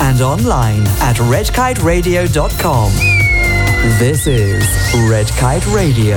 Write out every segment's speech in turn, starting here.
and online at redkiteradio.com. This is Red Kite Radio.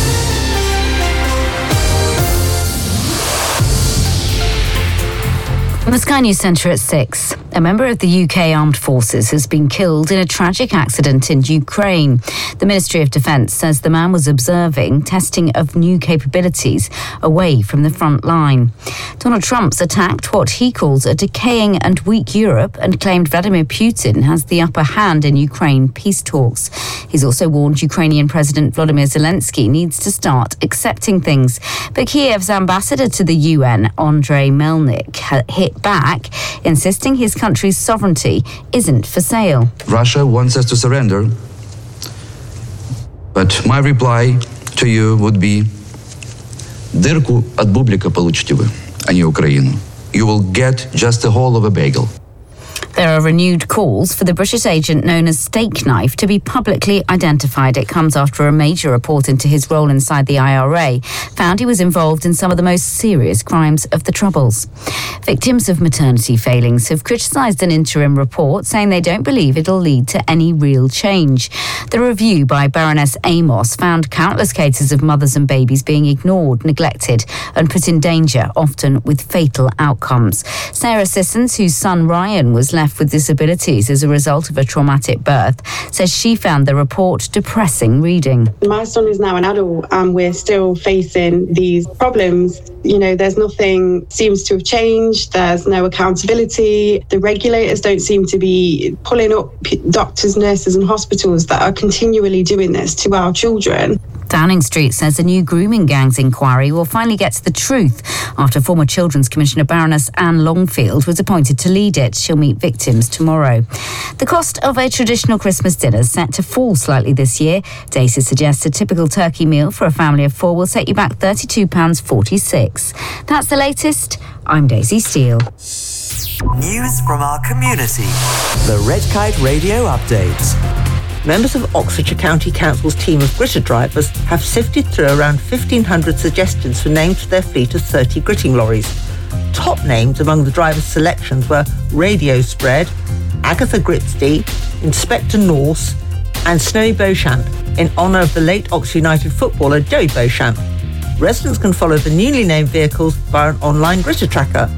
From the Sky News Centre at 6, a member of the UK Armed Forces has been killed in a tragic accident in Ukraine. The Ministry of Defence says the man was observing testing of new capabilities away from the front line. Donald Trump's attacked what he calls a decaying and weak Europe and claimed Vladimir Putin has the upper hand in Ukraine peace talks. He's also warned Ukrainian President Volodymyr Zelensky needs to start accepting things. But Kiev's ambassador to the UN, Andrei Melnik, hit back, insisting his country's sovereignty isn't for sale. Russia wants us to surrender, but my reply to you would be: дырку от бублика получите вы, а не Украину. You will get just the whole of a bagel. There are renewed calls for the British agent known as Steak Knife to be publicly identified. It comes after a major report into his role inside the IRA found he was involved in some of the most serious crimes of the Troubles. Victims of maternity failings have criticised an interim report, saying they don't believe it'll lead to any real change. The review by Baroness Amos found countless cases of mothers and babies being ignored, neglected and put in danger, often with fatal outcomes. Sarah Sissons, whose son Ryan was left with disabilities as a result of a traumatic birth, says she found the report depressing reading. My son is now an adult and we're still facing these problems. You know, there's nothing seems to have changed. There's no accountability. The regulators don't seem to be pulling up doctors, nurses and hospitals that are continually doing this to our children. Downing Street says a new grooming gangs inquiry will finally get to the truth after former Children's Commissioner Baroness Anne Longfield was appointed to lead it. She'll meet victims tomorrow. The cost of a traditional Christmas dinner is set to fall slightly this year. Daisy suggests a typical turkey meal for a family of four will set you back £32.46. That's the latest. I'm Daisy Steele. News from our community. The Red Kite Radio Update. Members of Oxfordshire County Council's team of gritter drivers have sifted through around 1,500 suggestions for names for their fleet of 30 gritting lorries. Top names among the drivers' selections were Radio Spread, Agatha Gritstey, Inspector Norse and Snowy Beauchamp in honour of the late Oxford United footballer Joey Beauchamp. Residents can follow the newly named vehicles via an online gritter tracker.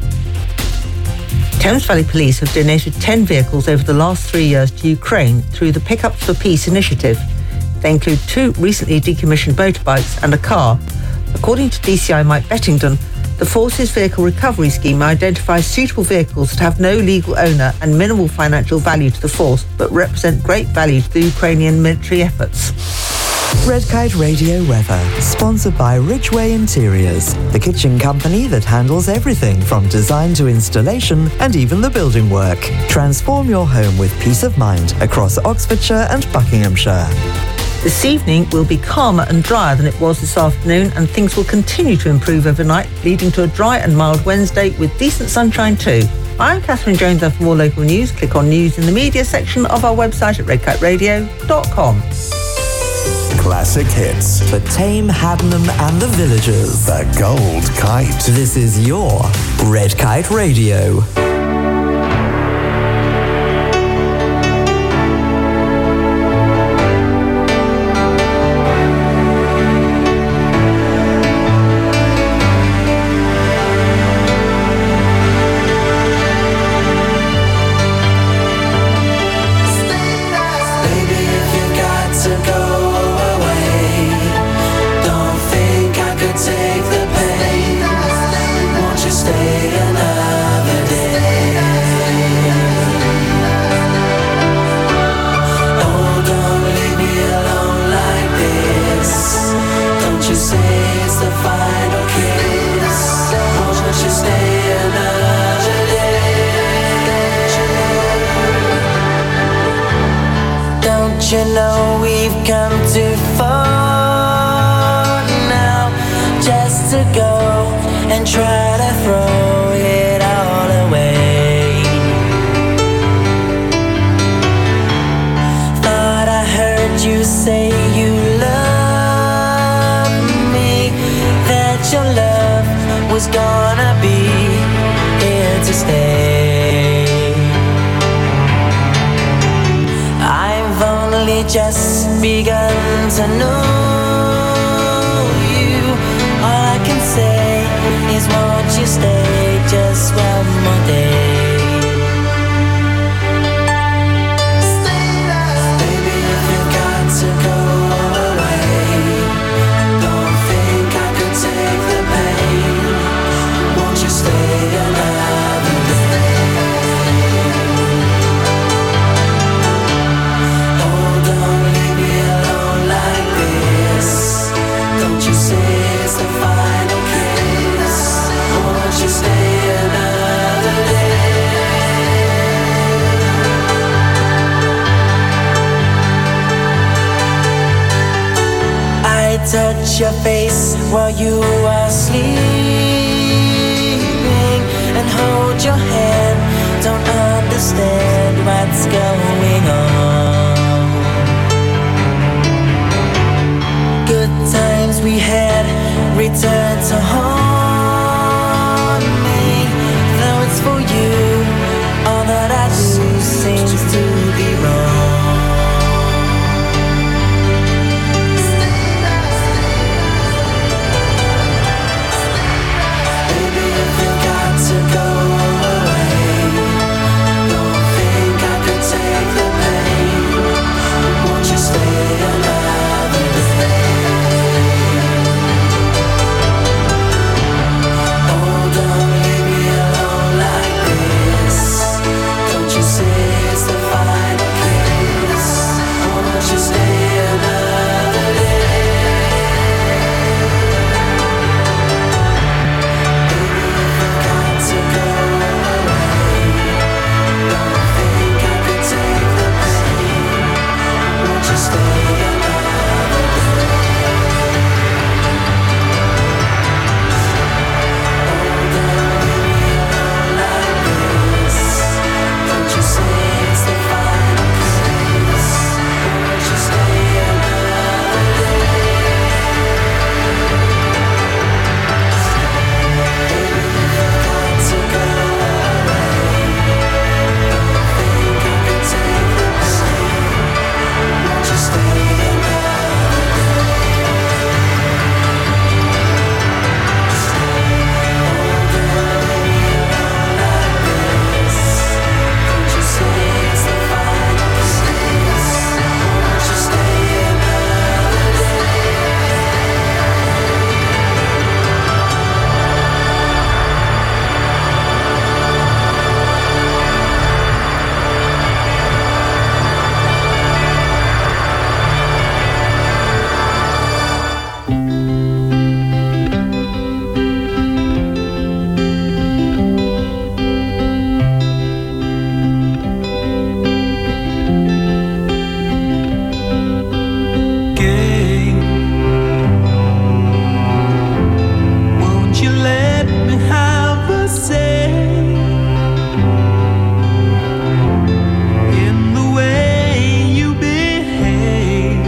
Thames Valley Police have donated 10 vehicles over the last 3 years to Ukraine through the Pickups for Peace initiative. They include 2 recently decommissioned motorbikes and a car. According to DCI Mike Bettington, the Forces Vehicle Recovery Scheme identifies suitable vehicles that have no legal owner and minimal financial value to the force, but represent great value to the Ukrainian military efforts. Red Kite Radio weather, sponsored by Ridgeway Interiors, the kitchen company that handles everything from design to installation and even the building work. Transform your home with peace of mind across Oxfordshire and Buckinghamshire. This evening will be calmer and drier than it was this afternoon, and things will continue to improve overnight, leading to a dry and mild Wednesday with decent sunshine too. I'm Catherine Jones, and for more local news, click on News in the Media section of our website at redkiteradio.com. Classic hits. For Tame, Haddenham and the Villagers. The Gold Kite. This is your Red Kite Radio. You know we've come too far now just to go and try to throw it all away. Thought I heard you say you love me, that your love was gonna be here to stay. just begun to know you. All I can say is won't you stay just one more day? Baby, if you got to go away, don't think I could take the pain. Won't you stay another day? Oh, don't leave me alone like this. Don't you say it's the final kiss. Won't you stay another day? I touch your face while you are sleeping and hold your hand. Don't understand what's going on. Good times we had return to haunt me. Though it's for you, all that I do seems to be wrong. Baby, if you got to go away, don't think I could take the pain. Won't you stay another day? Oh, don't leave me alone like this. Don't you say it's the final kiss. Won't you stay another day? Baby, if you got to go away, don't think I could take the pain. Won't you stay another day? Oh, don't leave me alone like this. Don't you say it's the final kiss. Won't you stay another day? Baby, if you got to go away, don't think I could take the pain. Won't you stay another won't you let me have a say in the way you behave?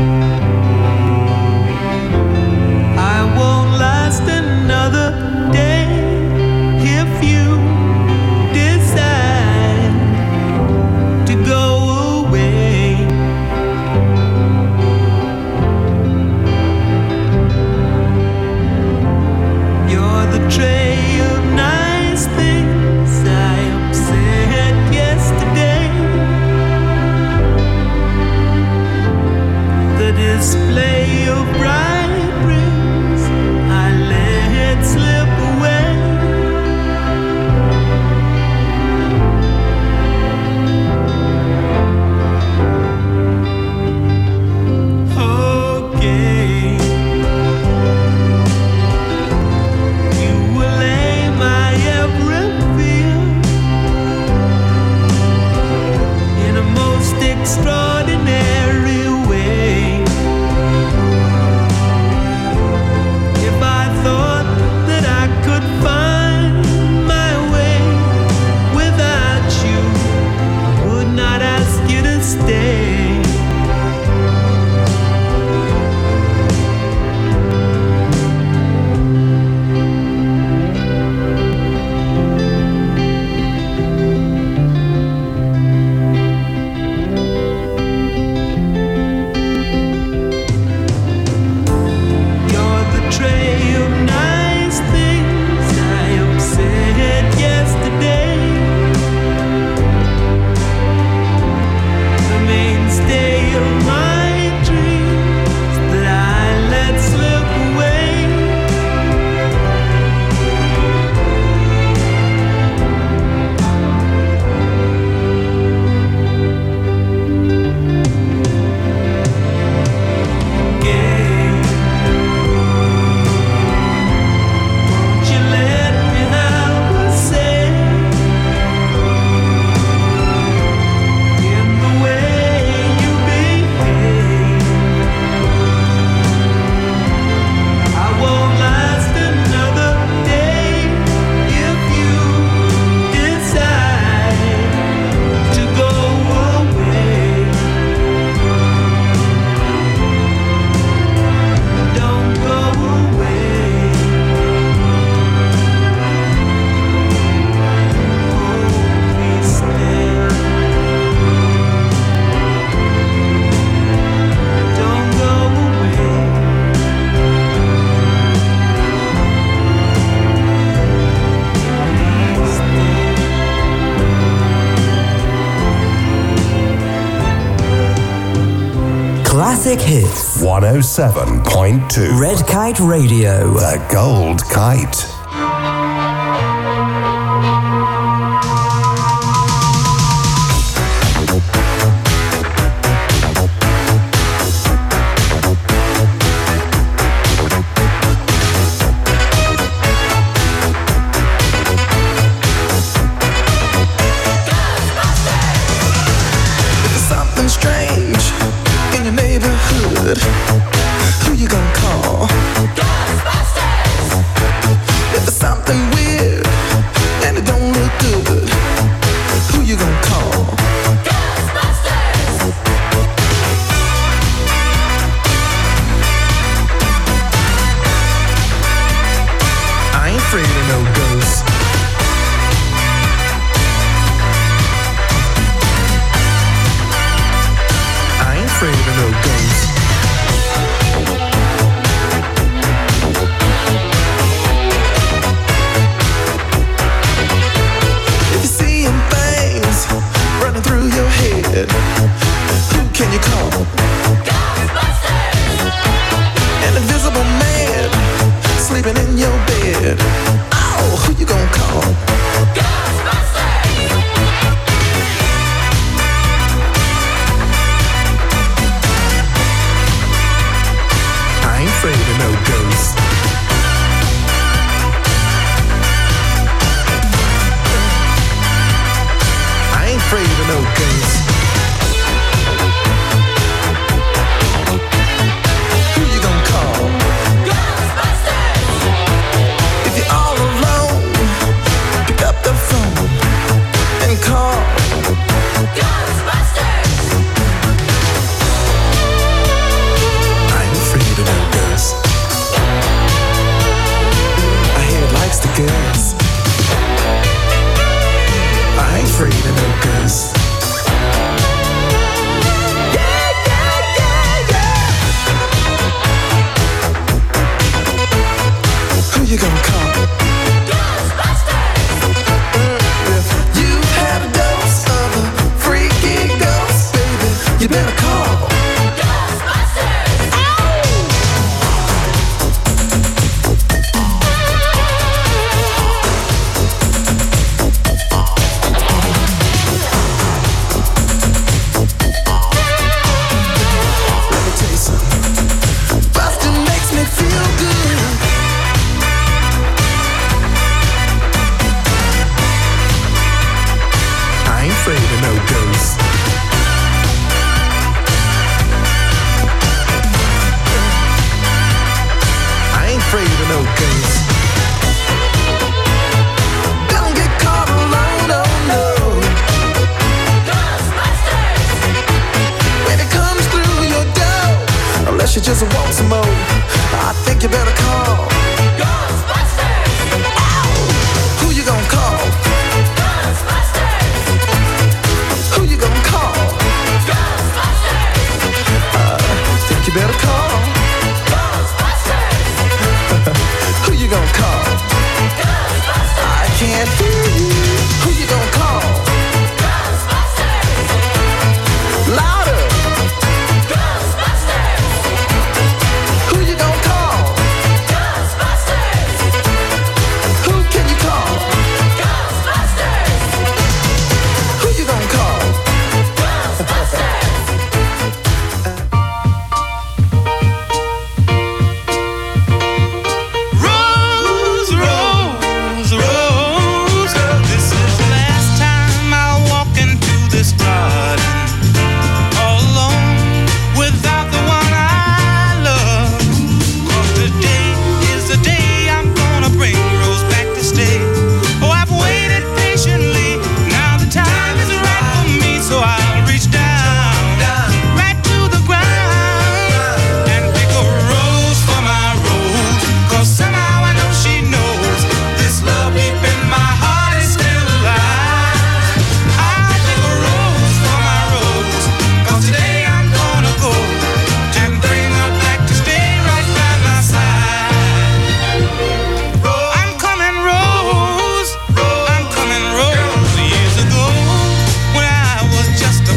I won't last another day if you decide to go away. You're the tray of nice things I upset yesterday. The display of bright rings I let slip away. Okay. You will aim my every fear in a most extraordinary way. If I thought that I could find my way without you, would not ask you to stay. Classic Hits. 107.2. Red Kite Radio. The Gold Kite. Who you gonna call? Ghostbusters! If there's something weird and it don't look good, who you gonna call? Ghostbusters! I ain't afraid of no ghosts. I ain't afraid of no ghosts. Through your head, who can you call? Ghostbusters! An invisible man sleeping in your bed. Oh, who you gonna call? Ghostbusters! I ain't afraid of no ghosts. Afraid of no ghosts. Who you gonna call? Ghostbusters! If you're all alone, pick up the phone and call Ghostbusters! I ain't afraid of no ghosts. My head likes the girls. I ain't afraid of no ghosts. Yeah, yeah, yeah, yeah. Who you gonna call? Ghostbusters! If you've had a dose of a freaky ghost, baby, you better call Ghostbusters! You just want some more, I think you better call Ghostbusters! Ow! Who you gonna call? Ghostbusters! Who you gonna call? Ghostbusters! I think you better call Ghostbusters! Who you gonna call? Ghostbusters! I can't hear you. Who you gonna call? Ghostbusters! Louder! Just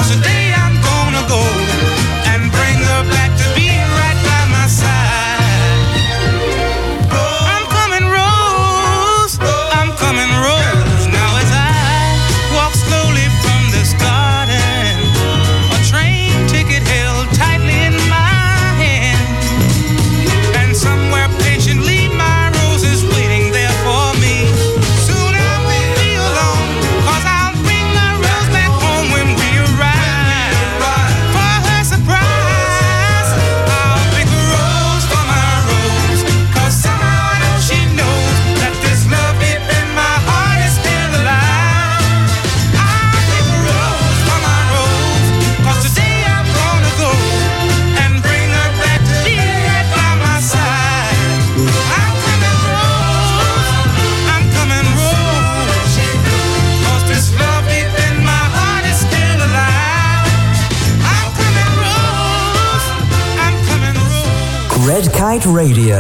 'cause today I'm gonna go and bring her back to be right by my side. I'm coming, Rose. I'm coming, Rose. Now as I walk slowly from this garden, a train ticket held tightly in my hand, and somewhere patiently my Rose is waiting there for me. Soon I will be alone, 'cause I'll bring my Rose back home when we arrive. For her surprise, I'll pick a rose for my Rose, 'cause somehow I know she knows that this love deep in my heart is still alive. I'll pick a rose for my Rose, 'cause today I'm gonna go and bring her back to be right by my side. I'm coming, Rose. I'm coming, Rose, 'cause this love deep in my heart is still alive. I'm coming, Rose. I'm coming, Rose. Red Kite Radio.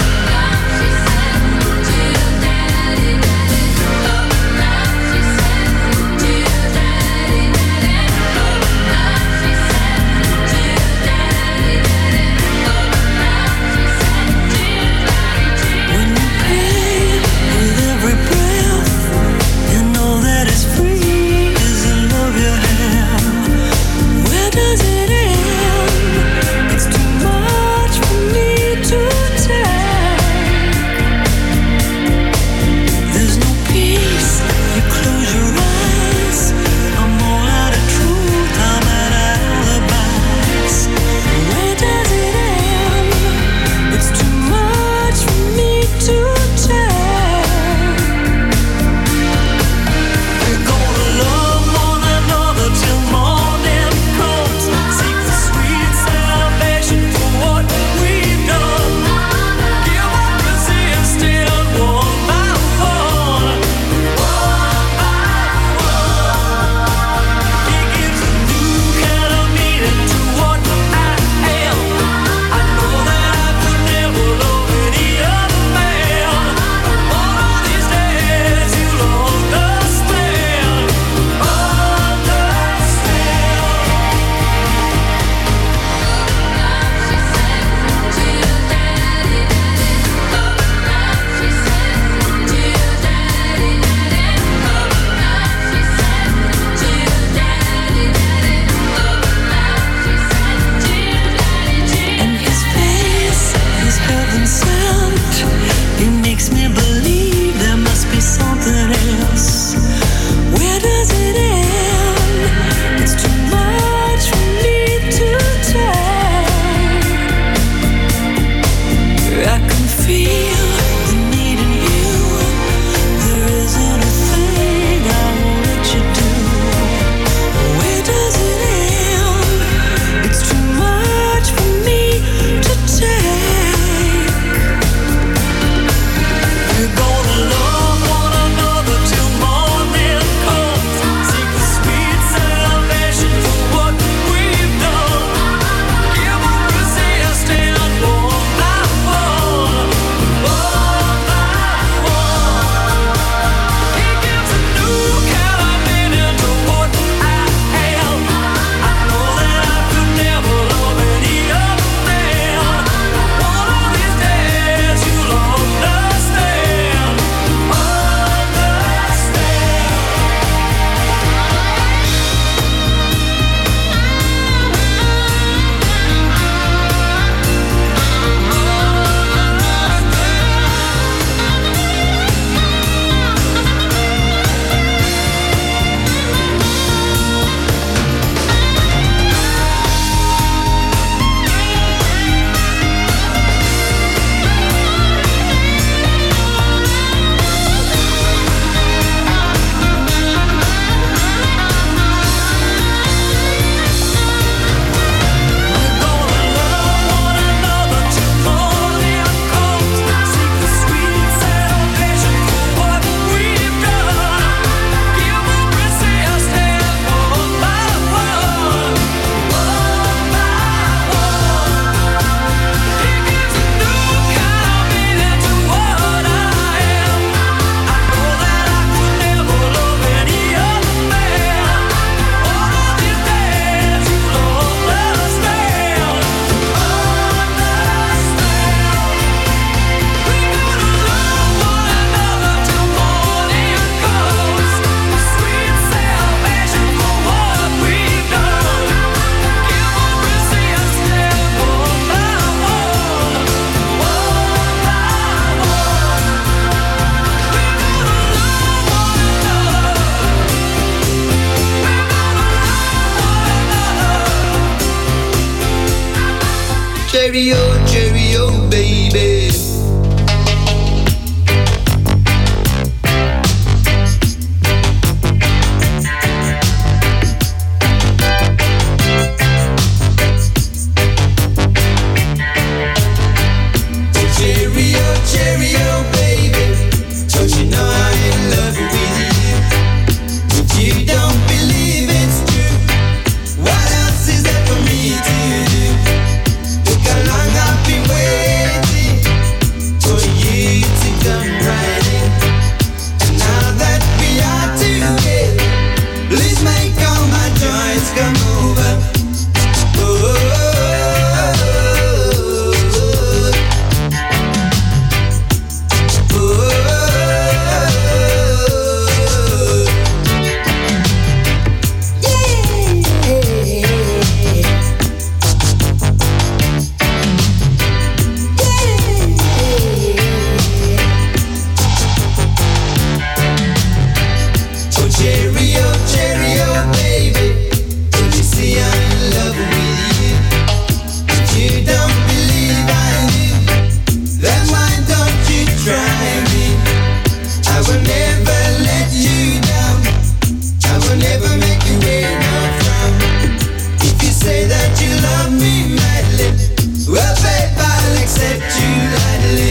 She said cheerio, cheerio, baby. Cheerio, cheerio, baby. Don't you know I'm in love with you? If you don't believe it's true, what else is there for me to do? Look how long I've been waiting for you to come right in. And now that we are together, please make all my joys come over. Cheerio, cheerio, baby. Don't you see I'm in love with you? If you don't believe I do, then why don't you try me? I will never let you down. I will never make you wait no frown. If you say that you love me madly, well, babe, I'll accept you gladly.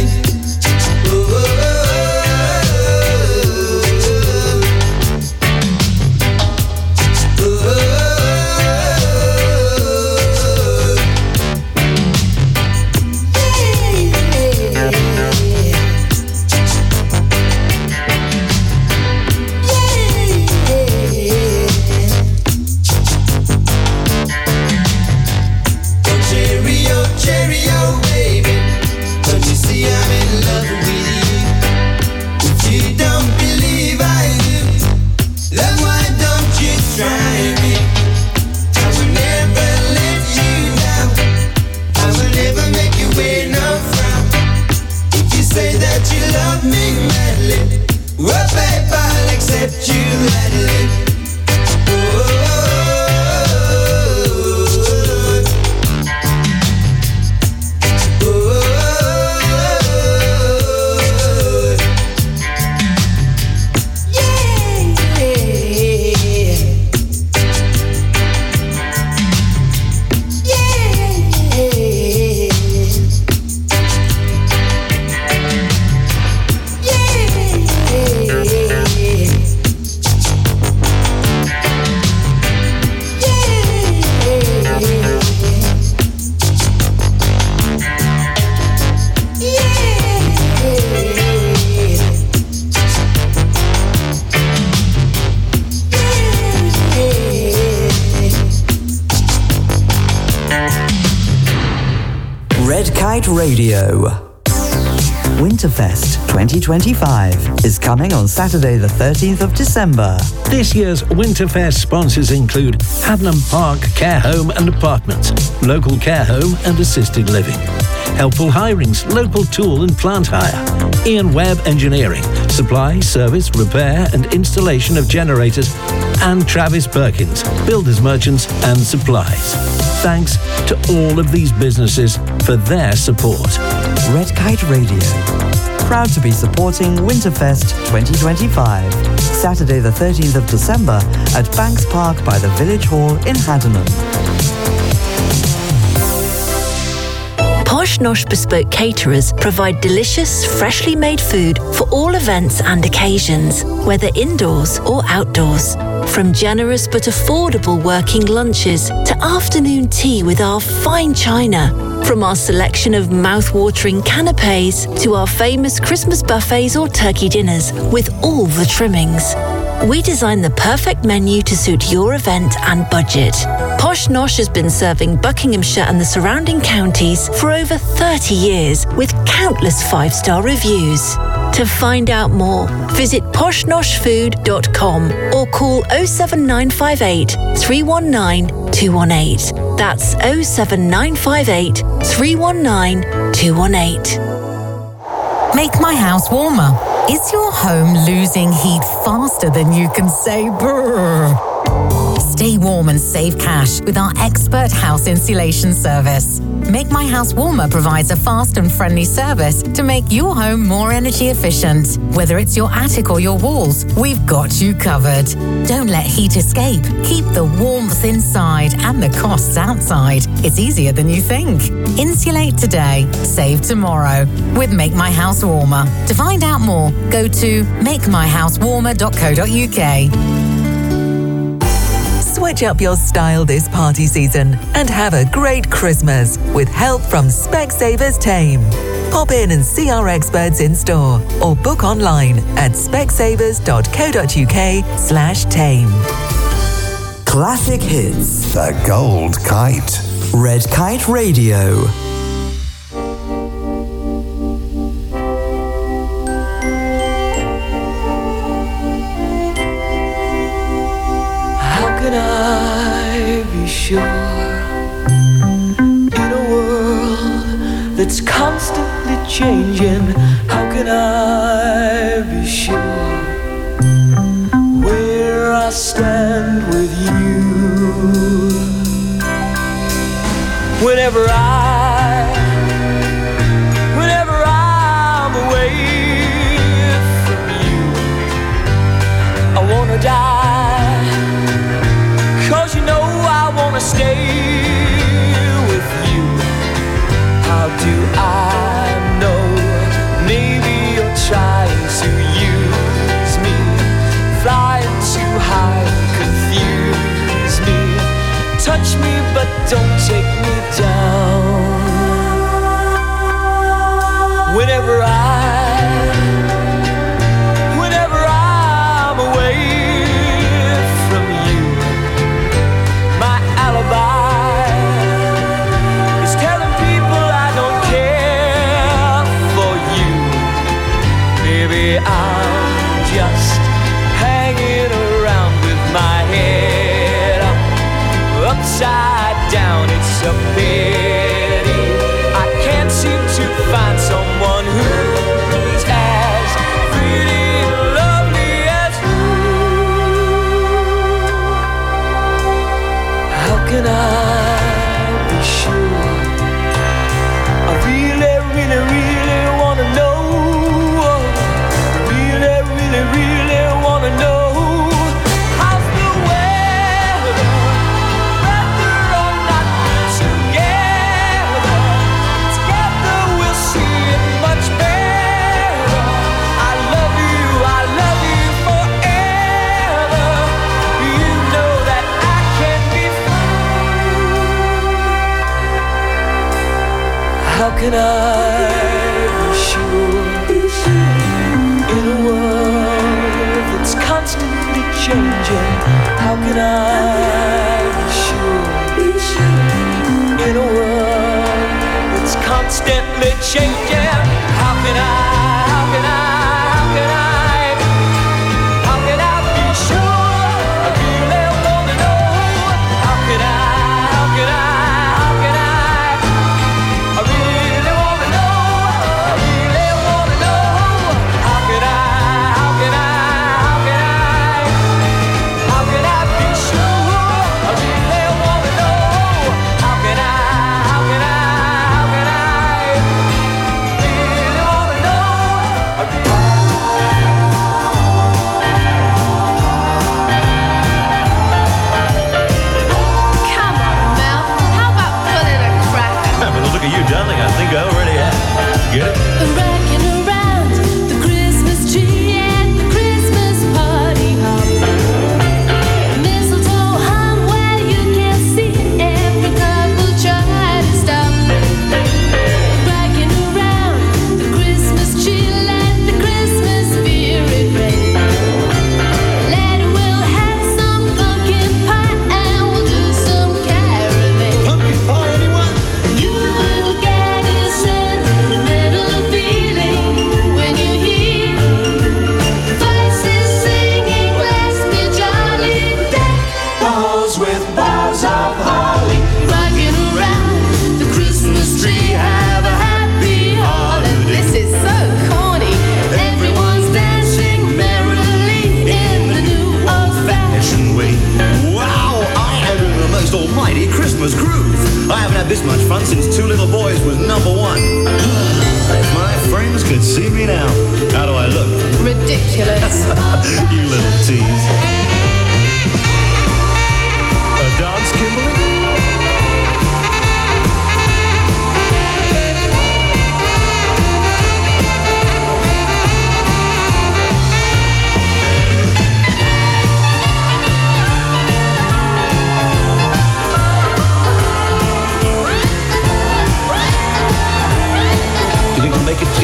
Cheerio, cheerio, baby. Don't you see I'm in love with you? If you don't believe I do, then why don't you try me? I will never let you down. I will never make you wait no frown. If you say that you love me madly, well, babe, I'll accept you gladly. Red Kite Radio. Winterfest 2025 is coming on Saturday the 13th of December. This year's Winterfest sponsors include Hadnam Park Care Home and Apartments, Local Care Home and Assisted Living, Helpful Hirings, Local Tool and Plant Hire, Ian Webb Engineering, Supply, Service, Repair and Installation of Generators, and Travis Perkins, Builders Merchants and Supplies. Thanks to all of these businesses for their support. Red Kite Radio, proud to be supporting Winterfest 2025, Saturday the 13th of December at Banks Park by the Village Hall in Haddenham. Posh Nosh Bespoke Caterers provide delicious, freshly made food for all events and occasions, whether indoors or outdoors. From generous but affordable working lunches to afternoon tea with our fine china. From our selection of mouth-watering canapes to our famous Christmas buffets or turkey dinners with all the trimmings. We design the perfect menu to suit your event and budget. Posh Nosh has been serving Buckinghamshire and the surrounding counties for over 30 years with countless 5-star reviews. To find out more, visit poshnoshfood.com or call 07958 319 218. That's 07958 319 218. Make my house warmer. Is your home losing heat faster than you can say brrr? Stay warm and save cash with our expert house insulation service. Make My House Warmer provides a fast and friendly service to make your home more energy efficient. Whether it's your attic or your walls, we've got you covered. Don't let heat escape. Keep the warmth inside and the costs outside. It's easier than you think. Insulate today, save tomorrow with Make My House Warmer. To find out more, go to makemyhousewarmer.co.uk. Switch up your style this party season and have a great Christmas with help from Specsavers Tame. Pop in and see our experts in store or book online at specsavers.co.uk/tame. Classic hits. The Gold Kite. Red Kite Radio. How can I be sure in a world that's constantly changing? How can I be sure where I stand with you? Whenever I'm away from you, I wanna die, 'cause you know I wanna stay with you. How do I know? Maybe you're trying to use me, flying too high, confuse me. Touch me, but don't take me down. Whenever I'm away from you, my alibi is telling people I don't care for you. Maybe I'm just hanging around with my head upside down. It's a pity I can't seem to find someone who's as pretty and lovely as you. How can I be sure? I really, really, really wanna know. Really, really, really wanna know. How's the weather? Whether or not together we'll see it much better. I love you forever. You know that I can't be fooled. How can I be sure in a world that's constantly changing? How can I be sure in a world that's constantly changing? How can I be sure? I really wanna know. How can I really wanna know. I really wanna know. How can I be sure? I really wanna know. How can I really wanna know? Come on, Mel. How about pulling a cracker? But look at you, darling. I think I already have. Get it? Rocking around the Christmas tree at the Christmas party hop. Mistletoe hung where you can see every couple try to stop. Rocking around the Christmas tree, let the Christmas spirit reign. Later we'll have some pumpkin pie and we'll do some caroling. Pumpkin pie, anyone? You will get his in the middle of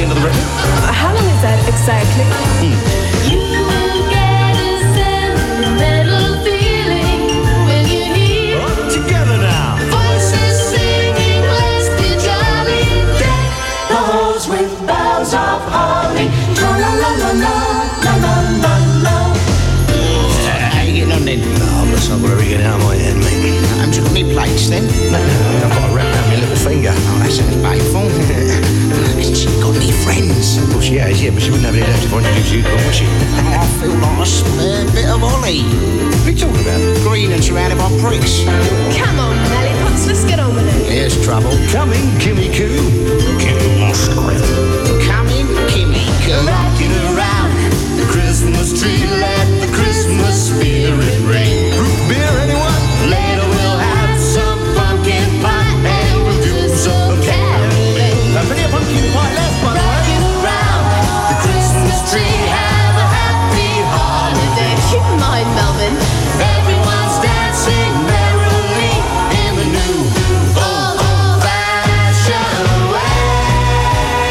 end of the record. How long is that exactly? You will get a sentimental feeling when you hear Together now. voices singing, let's be jolly. Deck the halls with boughs of holly. La la la la la la la la la. How you getting on then? Oh, bless, I've got to get out of my head, mate. Haven't you got any plates then? No, I've got a wrap around my little finger. Oh, that sounds painful. Hasn't she got any friends? Well, she has, yeah, but she wouldn't have any left if I introduced you to her, would she? Oh, I feel like a spare bit of Ollie. What are you talking about? Green and surrounded by pricks. Come on, Lollipops, let's get on with it. Here's trouble. Coming, Kimmy Coo. Kimmy Musgrave. Coming, Kimmy, come Rocking around the Christmas tree, let the Christmas spirit ring. Root beer, anyone? Later we'll have some pumpkin pie and we'll do some caroling. Plenty of pumpkin pie left, by the way. Rocking around The Christmas tree, have a happy holiday. Keep in mind, Melvin, Everyone's dancing merrily in the new old-fashioned way.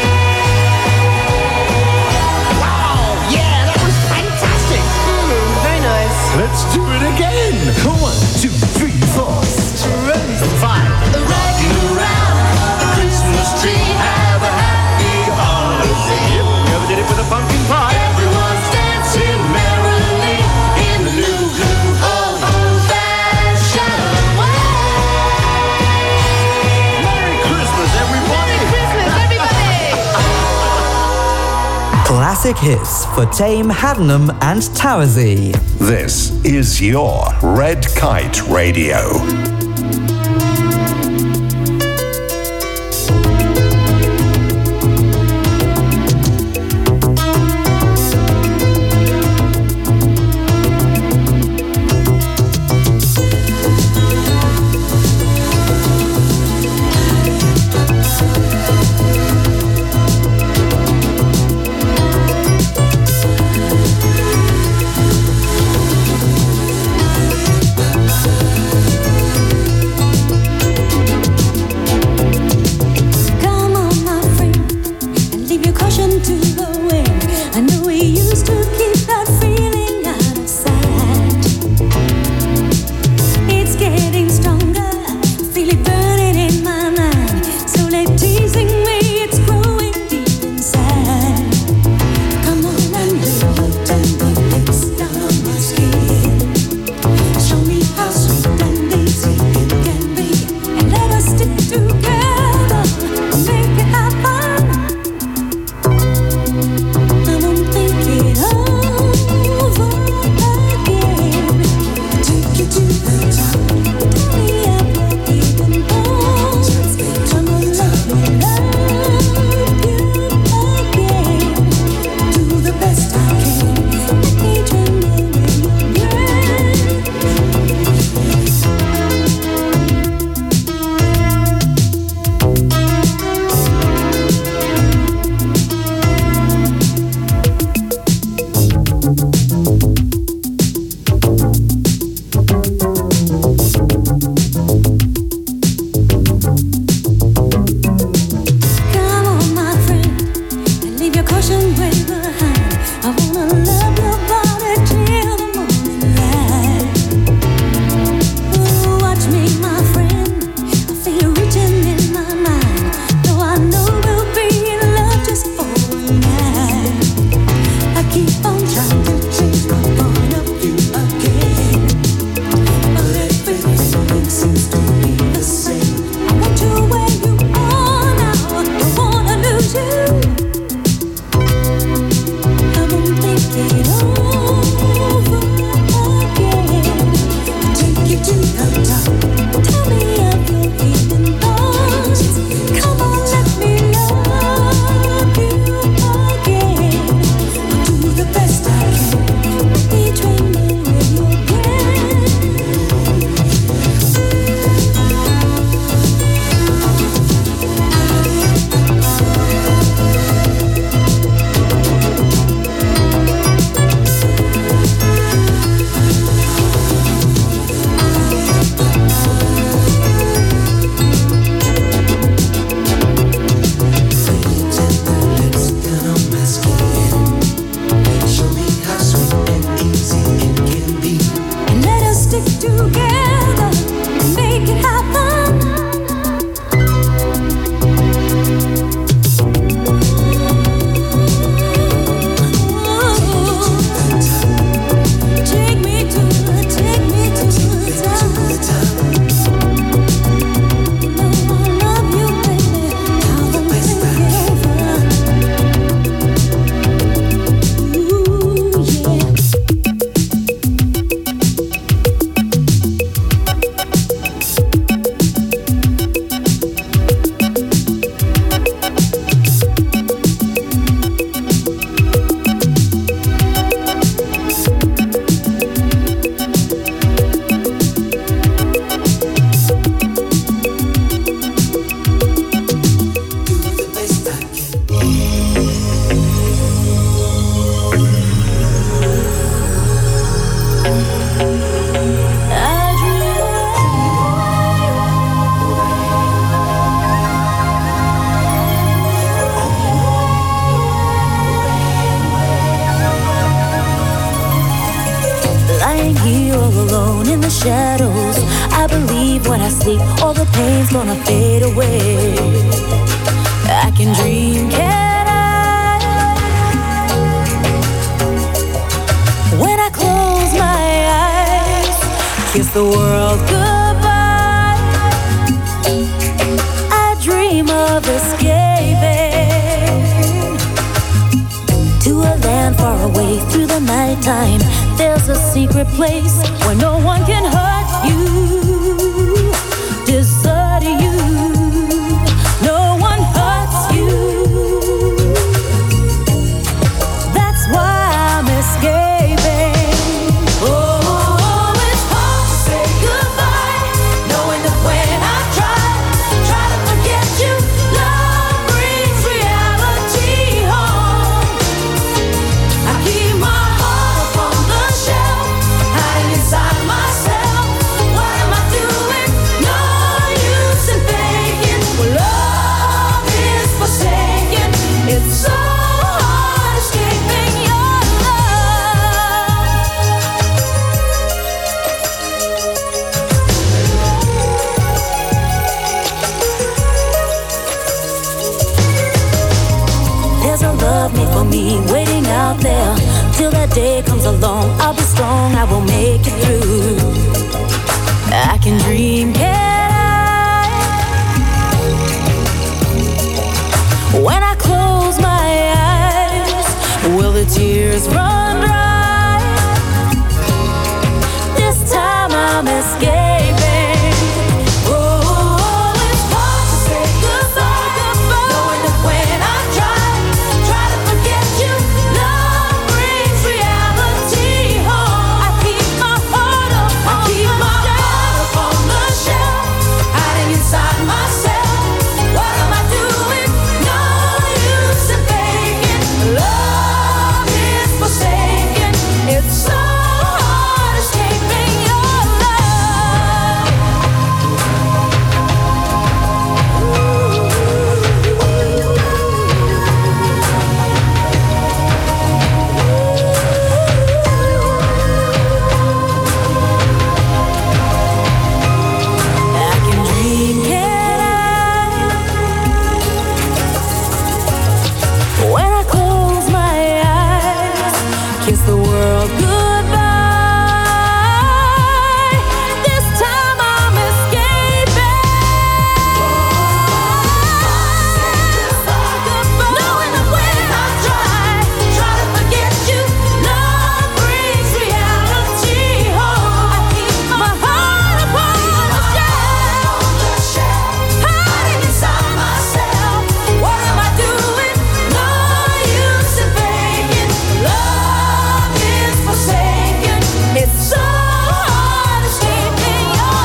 Wow, yeah, that was fantastic. very nice. Let's do it again. 1, 2, 3, 4. Ready? 5. Rocking around the Christmas tree, have a happy holiday. Yep, you ever did it with a pumpkin pie? Everyone's dancing merrily in the new old-fashioned way. Merry Christmas, everybody. Christmas, everybody! Classic hits for Tame, Haddenham and Towersey. This is your Red Kite Radio. shadows. I believe when I sleep, all the pain's gonna fade away. I can dream, can I? When I close my eyes, kiss the world goodbye. I dream of escaping to a land far away through the nighttime. There's a secret place where no one can hurt you, desert you. No one hurts you. That's why I'm escaping. Oh, it's hard to say goodbye, knowing that when I try to forget you, love brings reality home. I keep my heart up on the shelf, hiding inside myself. What am I doing? No use in faking. Love is forsaken. It's so hard escaping your love. There's a love made for me waiting out there. Till that day comes along, I'll be strong, I will make it through. I can dream, can I? When I close my eyes, will the tears run dry? This time I'm escaping. Oh, it's hard to say goodbye, knowing that when I try to forget you, love brings reality home. I keep my heart up on the shelf, hiding inside myself. What am I doing? No use in faking. Love is forsaken. It's so hard escaping your love. I can dream, can I? When I close my eyes, kiss the world goodbye. This time I'm escaping. Knowing that when I try to forget you, love brings reality home. I keep my heart upon the shelf, hiding inside myself. What am I doing? No use in faking. Love is forsaken. It's so hard escaping your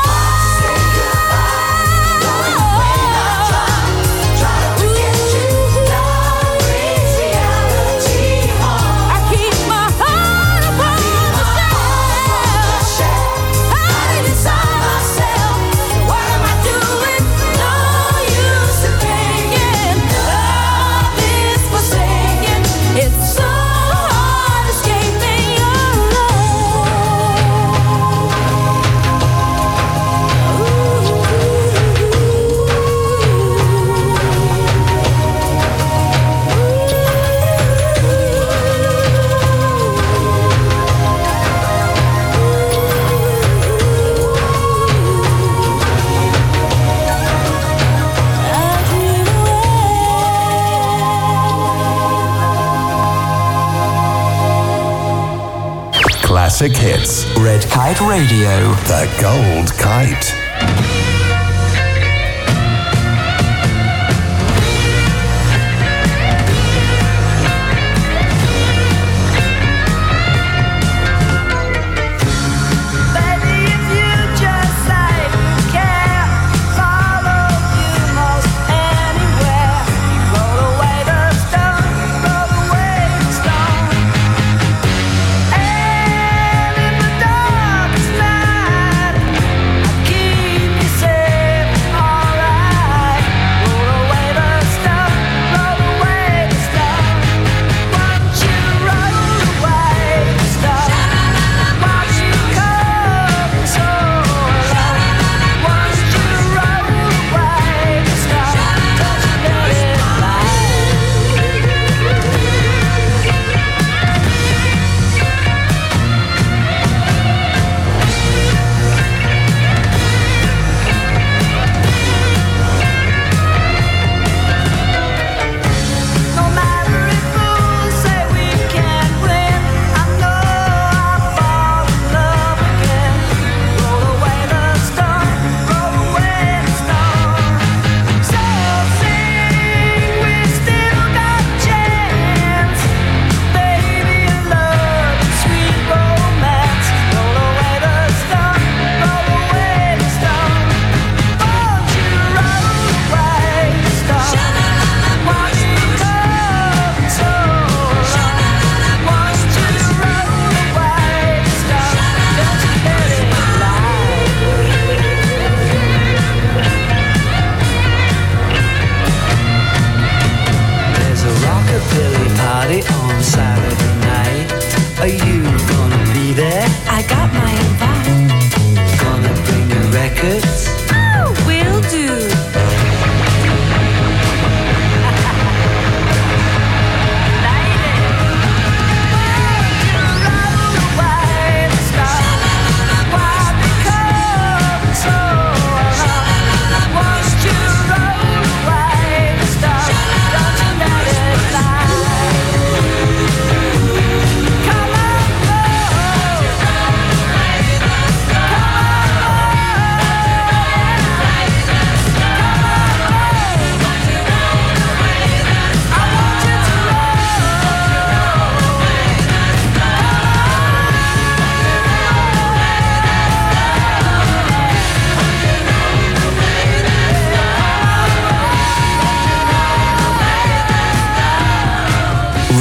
I keep my heart upon the shelf, hiding inside myself. What am I doing? No use in faking. Love is forsaken. It's so hard escaping your Classic hits. Red Kite Radio. The Gold Kite. And in the darkest night, I keep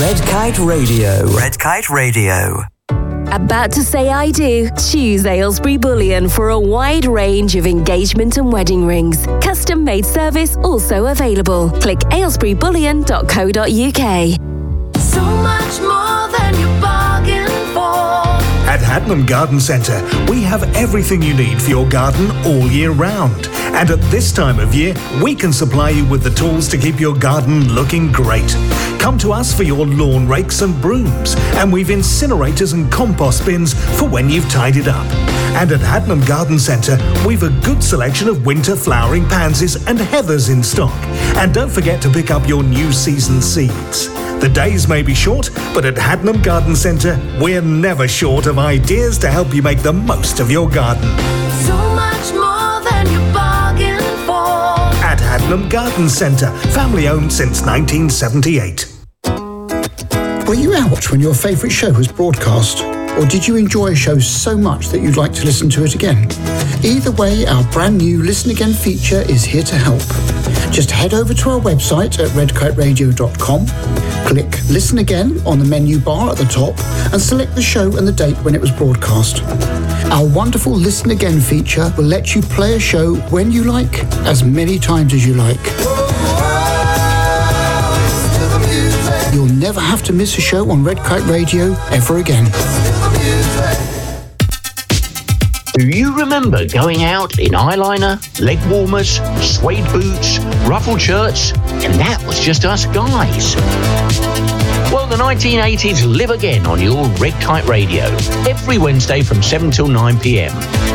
Red Kite Radio. Red Kite Radio. About to say I do? Choose Aylesbury Bullion for a wide range of engagement and wedding rings. Custom made service also available. Click aylesburybullion.co.uk. So much more than you bargained for. At Hadnam Garden Centre, we have everything you need for your garden all year round. And at this time of year, we can supply you with the tools to keep your garden looking great. Come to us for your lawn rakes and brooms, and we've incinerators and compost bins for when you've tidied up. And at Hadnam Garden Centre, we've a good selection of winter flowering pansies and heathers in stock. And don't forget to pick up your new season seeds. The days may be short, but at Hadnam Garden Centre, we're never short of ideas to help you make the most of your garden. So much more than you bargained for. At Hadnam Garden Centre, family owned since 1978. Were you out when your favourite show was broadcast? Or did you enjoy a show so much that you'd like to listen to it again? Either way, our brand new Listen Again feature is here to help. Just head over to our website at redkiteradio.com, click Listen Again on the menu bar at the top, and select the show and the date when it was broadcast. Our wonderful Listen Again feature will let you play a show when you like, as many times as you like. You'll never have to miss a show on Red Kite Radio ever again. Do you remember going out in eyeliner, leg warmers, suede boots, ruffled shirts, and that was just us guys? Well, the 1980s live again on your Red Kite Radio, every Wednesday from 7 till 9 p.m.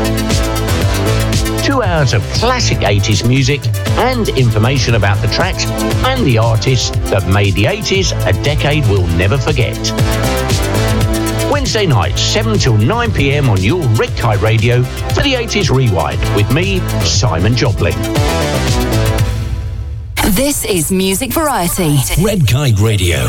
2 hours of classic 80s music and information about the tracks and the artists that made the 80s a decade we'll never forget. Wednesday nights, 7 till 9 p.m. on your Red Kite Radio for the 80s Rewind with me, Simon Jobling. This is Music Variety. Red Kite Radio.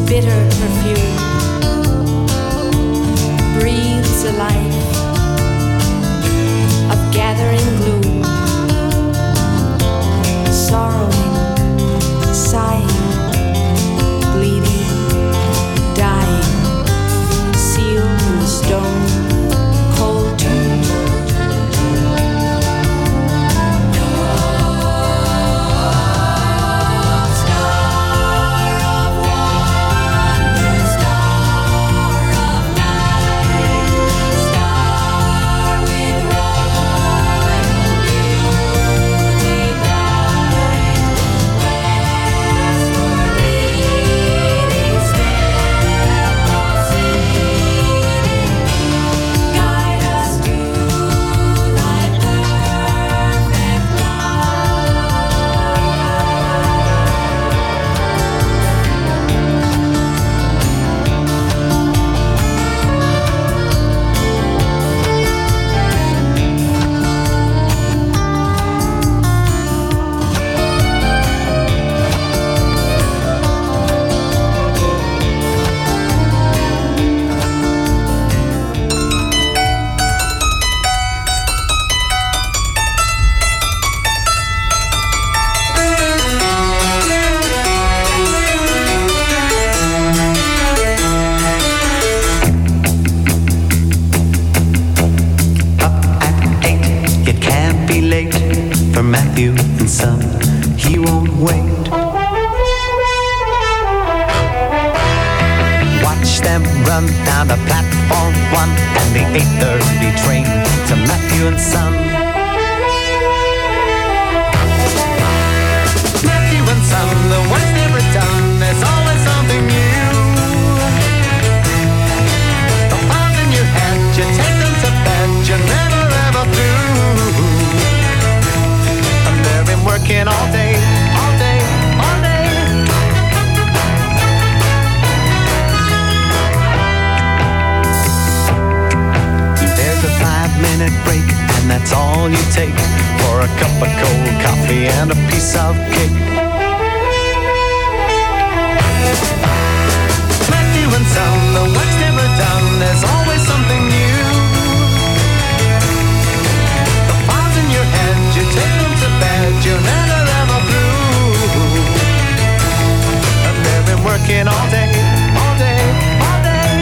bitter perfume breathes a life of gathering gloom, sorrowing, sighing, bleeding, dying, sealed in the stone cold tomb. Matthew and Son, he won't wait. Watch them run down the platform 1 and the 8:30 train to Matthew and Son. Matthew and Son, the work's never done, there's always something new. The files in your head, you take them to bed, you're never ever through. They've been working all day, all day, all day. There's a 5-minute break, and that's all you take for a cup of cold coffee and a piece of cake. Matthew and Son, the work's never done, there's always something new. The files in your head, you take them to bed, you're never ever through. And they've been working all day, all day, all day.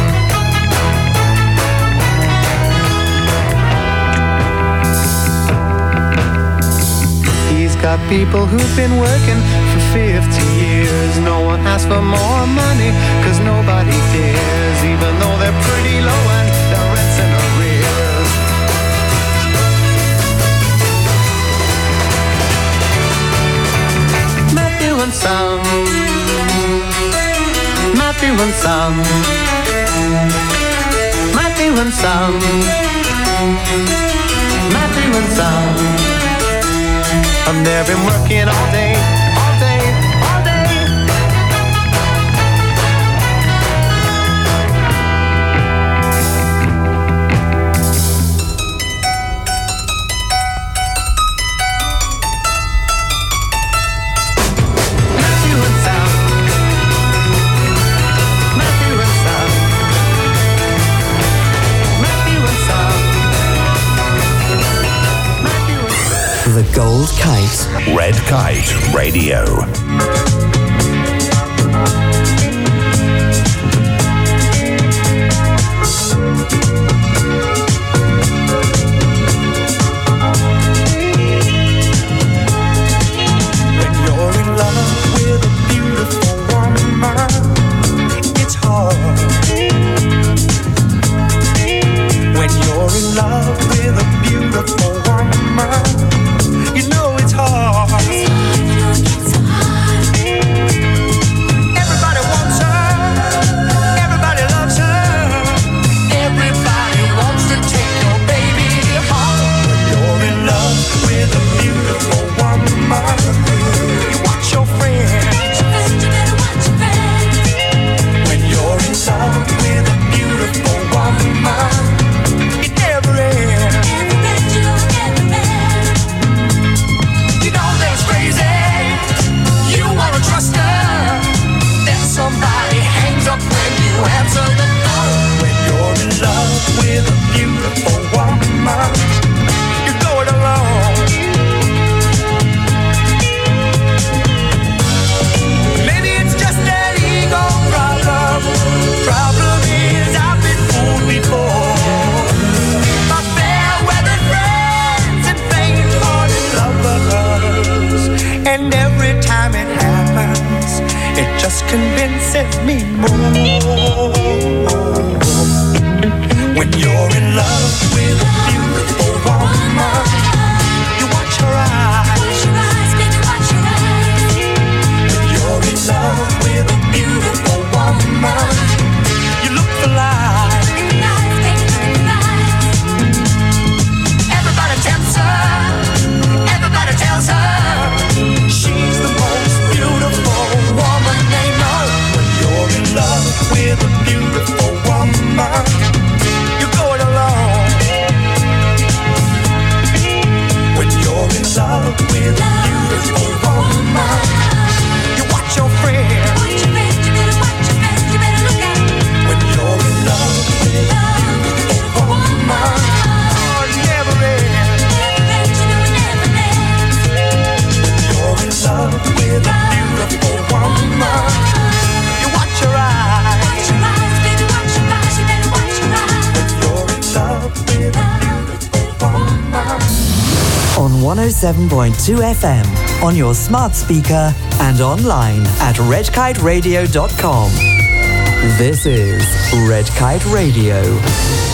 He's got people who've been working for 50 years. No one asks for more money, 'cause nobody dares, even though they're pretty low and their rent's in arrears. Matthew and Son, Matthew and Son, Matthew and Son, Matthew and Son. And they've been working all day, all day, all day. The Gold Kite. Red Kite Radio. When you're in love with a beautiful woman, it's hard. When you're in love with a beautiful woman, you know it's hard. convinces me more. When you're in love with a beautiful woman, you watch her eyes. When you're in love with a beautiful woman, you look for life. Everybody tempts her. Everybody tells her she's the most beautiful woman they know. When you're in love with a beautiful woman, you're going alone. When you're in love with a beautiful woman, you watch your friend. When you're in love with a beautiful woman, oh, it never ends. When you're in love with a beautiful woman, you watch your eyes. When you're in love with a beautiful woman. On 107.2 FM, on your smart speaker, and online at redkiteradio.com. This is Red Kite Radio.